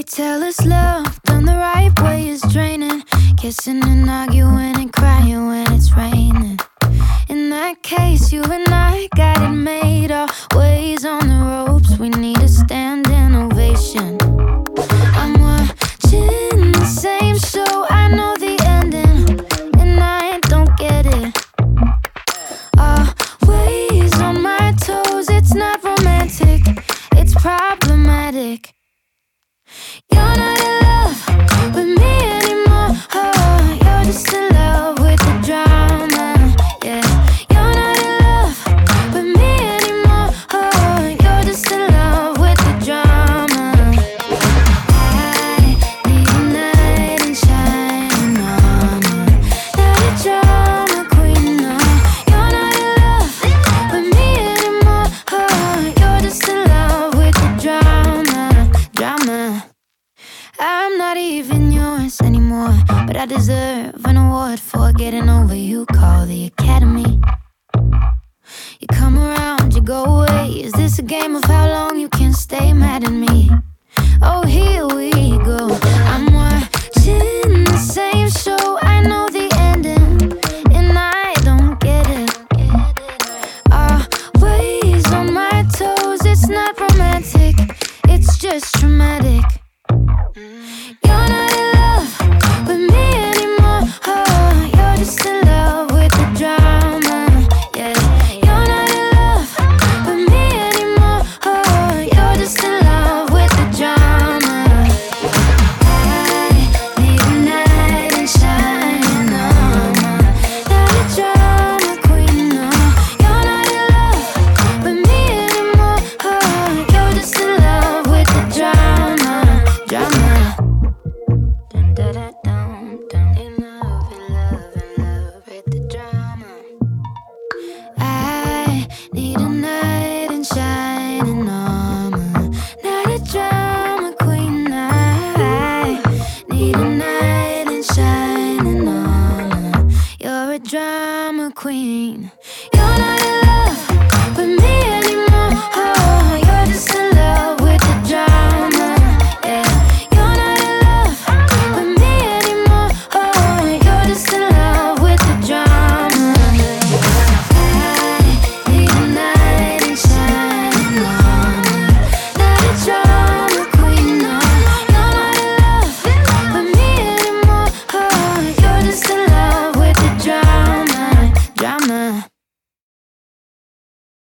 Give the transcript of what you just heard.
tell us love done the right way is draining. Kissing and arguing and crying when it's raining. In that case, you and I got it made. Always on the ropes, we need a standing ovation. I'm watching the same show, I know the ending, and I don't get it. Always on my toes, it's not romantic, it's problematic. You're not in love with me anymore, oh, you're just in love with the drama, yeah. You're not in love with me anymore, oh, you're just in love with the drama. I need a knight in shining armor, not a drama queen, no. You're not in love with me anymore, oh, you're just in love with the drama. I'm not even yours anymore, but I deserve an award for getting over you. Call the academy. You come around, you go away. Is this a game of how long you can stay mad at me? Oh, here we go. I'm watching the same show, I know the ending, and I don't get it. Always on my toes, it's not romantic, it's just traumatic. You're not in love with me anymore, oh, you're just in love with the drama, yeah. You're not in love with me anymore, oh, you're just in love with the drama. I need a knight in shining armor, not a drama queen, no. You're not in love with me anymore, oh, you're just in love with the drama. Dun, da, da, dun, dun. In love with the drama. I need a knight in shining armor, not a drama queen. I need a knight in shining armor. You're a drama queen. You're not in love with me